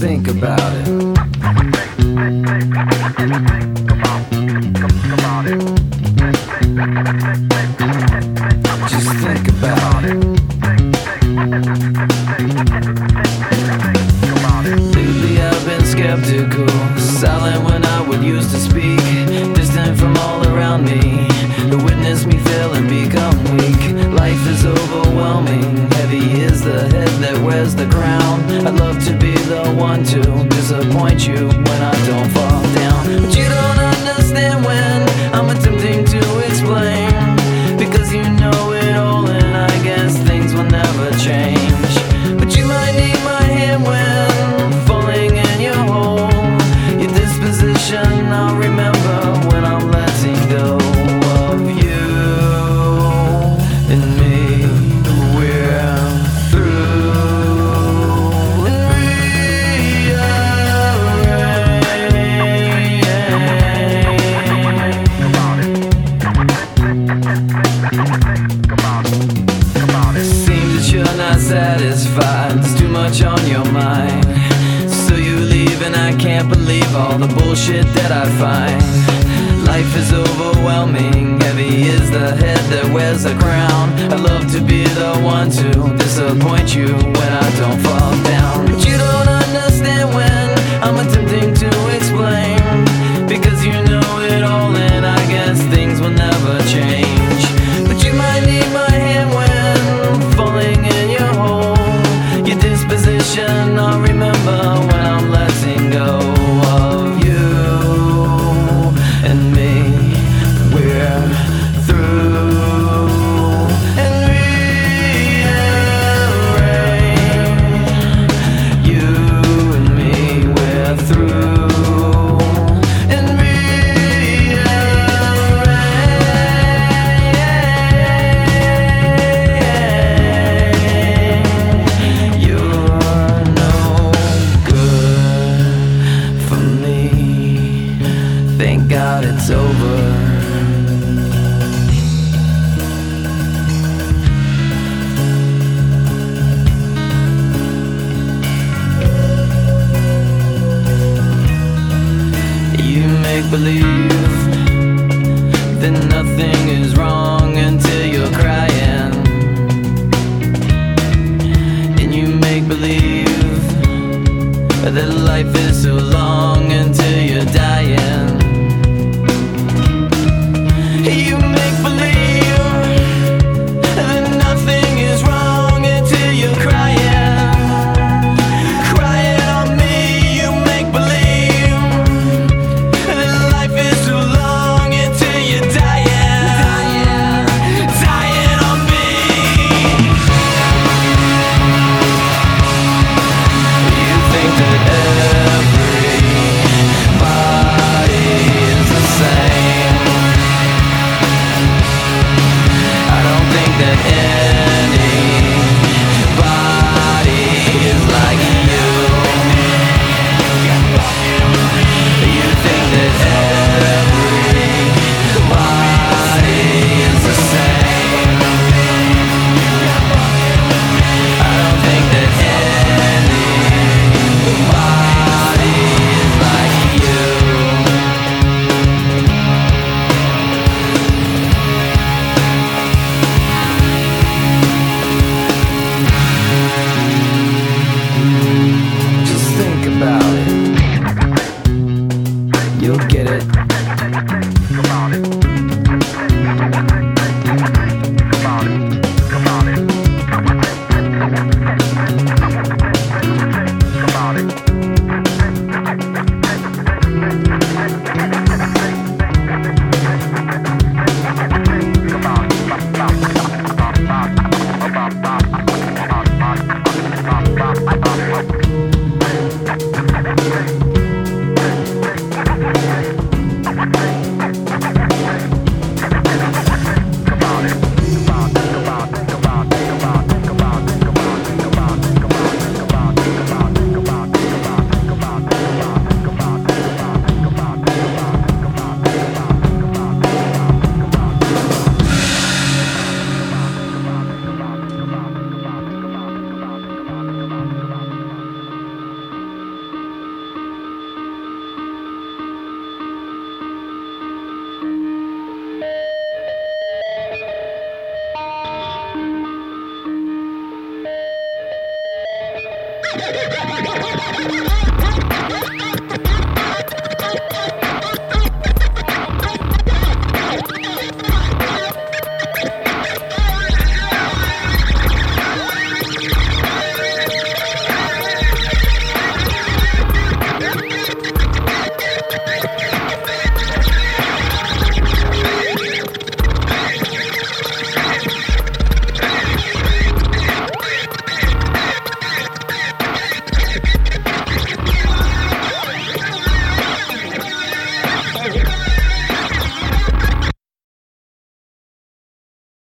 think about it. Just think about it. Lately I've been skeptical, silent when I would used to speak, distant from all around me, to witness me fail and become weak. Life is overwhelming, heavy is the head that wears the crown. I'd love to be the one to disappoint you when I don't fall down, but you don't understand when I'm attempting to explain, because you know it all and I guess things will never change. But you might need my hand when falling in your hole. Your disposition I'll remember when I'm letting go of you and me. We're through and seems that you're not satisfied, there's too much on your mind. So you leave and I can't believe all the bullshit that I find. Life is overwhelming, heavy is the head that wears a crown. I'd love to be the one to disappoint you when I don't fall down, but you don't understand when I'm attempting to explain, because you know it all and I guess things will never change. But you might need my hand when falling in your hole. Your disposition I'll remember when I'm letting go of you and me. We're through and rearrange. You and me, we're through and rearrange. You're no good for me. Thank God it's over. You make believe that nothing is wrong until you're crying, and you make believe that life is so long until you're dying. You make believe that nothing is wrong until you're crying, crying on me. You make believe that life is